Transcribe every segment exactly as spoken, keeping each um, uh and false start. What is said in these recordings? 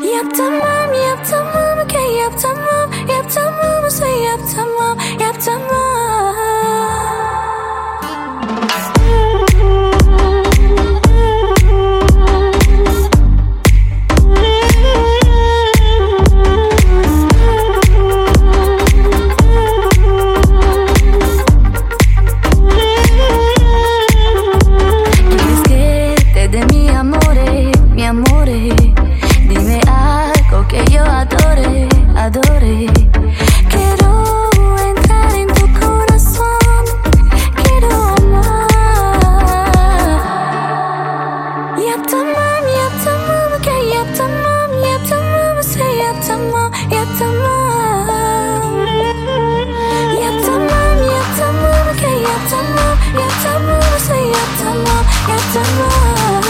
Yap tamam, yap tamam, okey yap tamam, yap tamam, say yap tamam, yap tamam. Quieres que te dé mi amore, mi amore. Dime algo que yo adore, adore. Quiero entrar en tu corazón, quiero amar. Yap tamam, yap tamam, okey yap tamam, yap tamam, say yap tamam, yap tamam. Yap tamam, yap tamam, okey yap tamam, yap tamam, say yap tamam, yap tamam.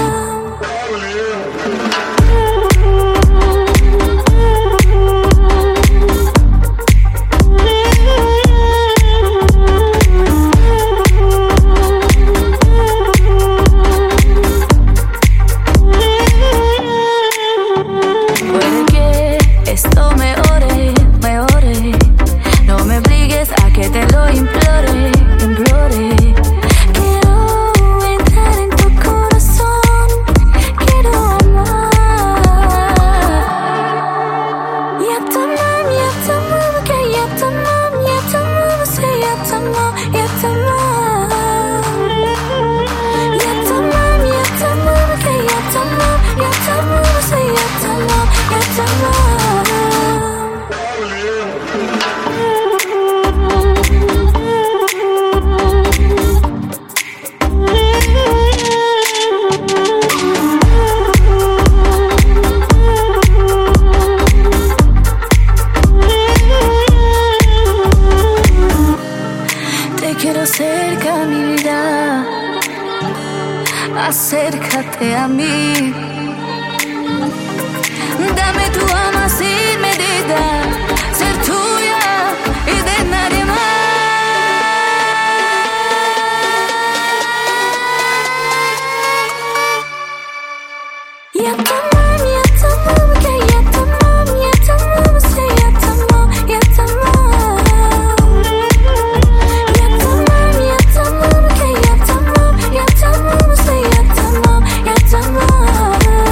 Esto me ore, me ore. No me obligues a que te lo implore, implore. Quiero entrar en tu corazón, quiero amar. Yap tamam, yap tamam, okey yap tamam, yap tamam, say yap tamam, yap tamam. Yap tamam, yap tamam, okey yap tamam, yap tamam, say yap tamam, yap tamam. Te quiero cerca, mi vida. Acércate a mí. Dame tu alma sin medida, ser tuya y de nadie más. Yap tamam, yap tamam, okey yap tamam, yap tamam, say yap tamam, yap tamam. Yap tamam, yap tamam, okey yap tamam, yap tamam, say yap tamam, yap tamam.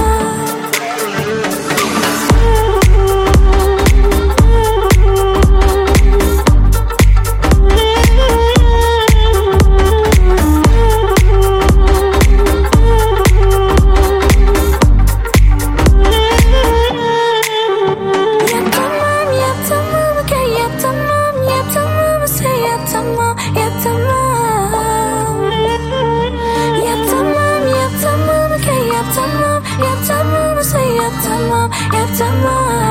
Yap tamam, yap tamam, okey yap tamam, yap tamam, say yap tamam, yap tamam. Yap tamam, yap tamam, okey yap tamam, yap tamam, say yap tamam, yap tamam.